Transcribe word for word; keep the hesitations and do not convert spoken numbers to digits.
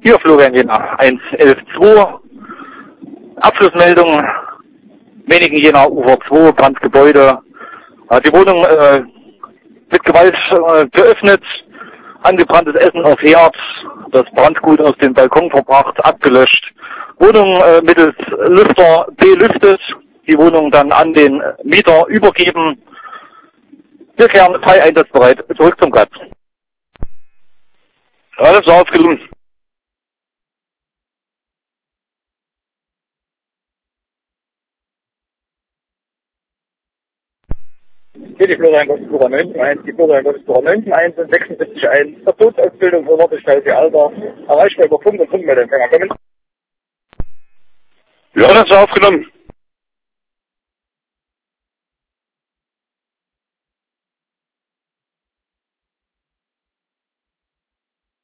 Hier Florian Jena, eins elf zwei. Abschlussmeldung, Menigen Jena Ufer zwei, Brandgebäude. Die Wohnung äh, mit Gewalt äh, geöffnet, angebranntes Essen auf Herd, das Brandgut aus dem Balkon verbracht, abgelöscht. Wohnung äh, mittels Lüfter belüftet, die Wohnung dann an den Mieter übergeben. Wir kehren frei einsatzbereit zurück zum Platz. Alles war aufgelungen. Hier die Florian Gottesbucher neunzehn eins, die Florian Gottesbucher neunzehn eins und sechsundsiebzig eins. Verbotsausbildung für Warteschleife Alter. Erreichbar über Funk und Funkmeldempfänger. Kommen. Ja, das war aufgenommen.